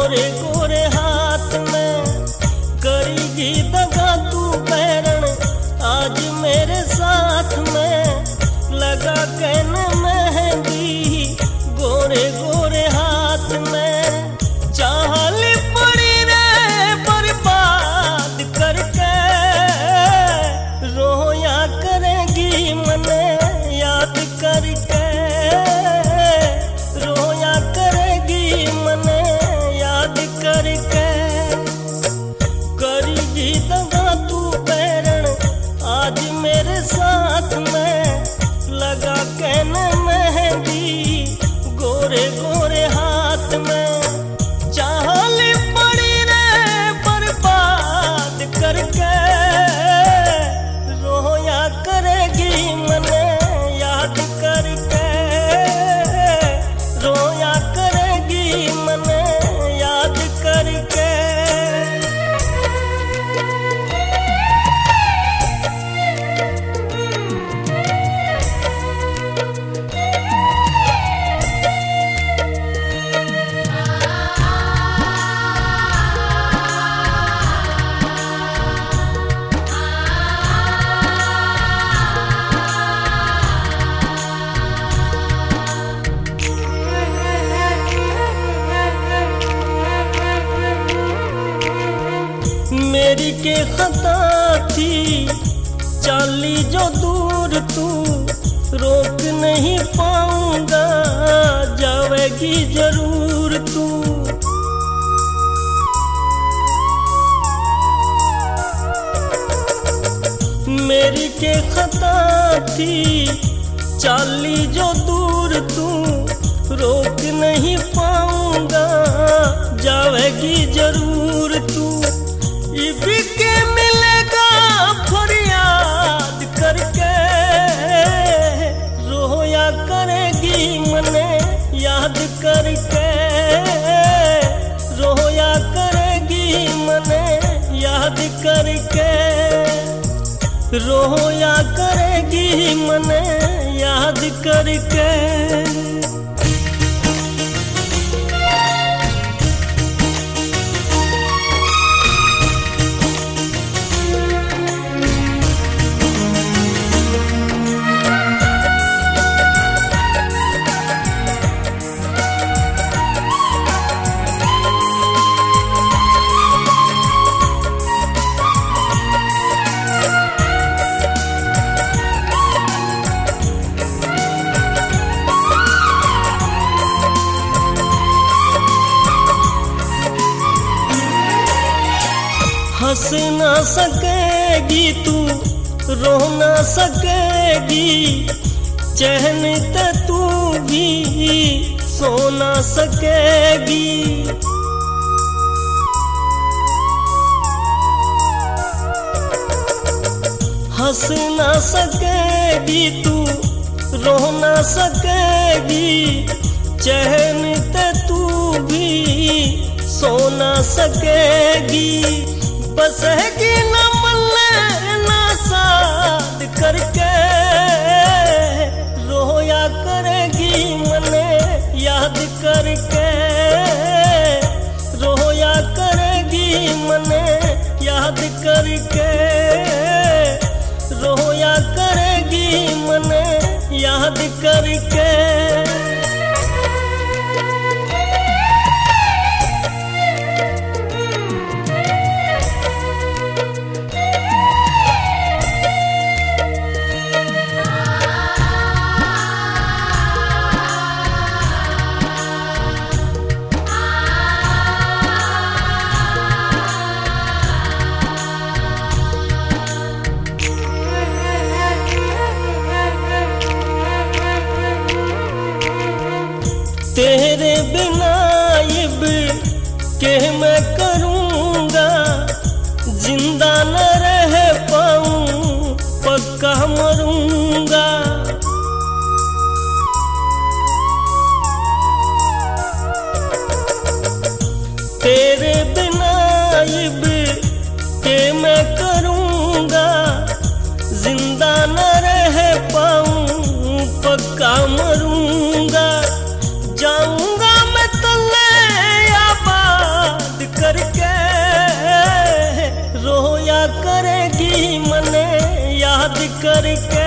गोरे गोरे हाथ में करेगी दगा तू बैरन आज मेरे साथ में लगा कहने मेहंदी गोरे गोरे हाथ में चाहली पड़ी रे बर्बाद करके रोया करेगी मने याद करके रोया करेगी मने याद करके करेगी दगा तू बैरन आज मेरे साथ में लगा कहने मेहंदी गोरे गोरे हाथ में चाहली पड़ी रे बर्बाद करके रोया करेगी मने याद करके रोया करेगी मने याद करके मेरी के खता थी चाली जो दूर तू रोक नहीं पाऊंगा जावेगी जरूर तू मेरी के खता थी चाली जो दूर तू रोक नहीं पाऊंगा जावेगी जरूर तू इसी के मिलेगा फरियाद करके रोया करेगी मने याद करके रोया करेगी मने याद करके रोया करेगी मने याद करके हंस ना सकेगी तू रो ना सकेगी चैन ते तू भी सो ना सकेगी हंस ना सकेगी तू रो ना सकेगी चैन ते तू भी सो ना सकेगी बसेगी न मल्ले ना साथ करके रोया करेगी मने याद करके रोया करेगी मने याद करके रोया करेगी मने याद करके तेरे बिना इब के मैं करूँगा जिंदा न रह पाऊँ पक्का मरूँगा तेरे बिना इब के मैं करूँगा जिंदा न रह पाऊँ पक्का मरूँगा जाऊंगा मैं तले आबाद के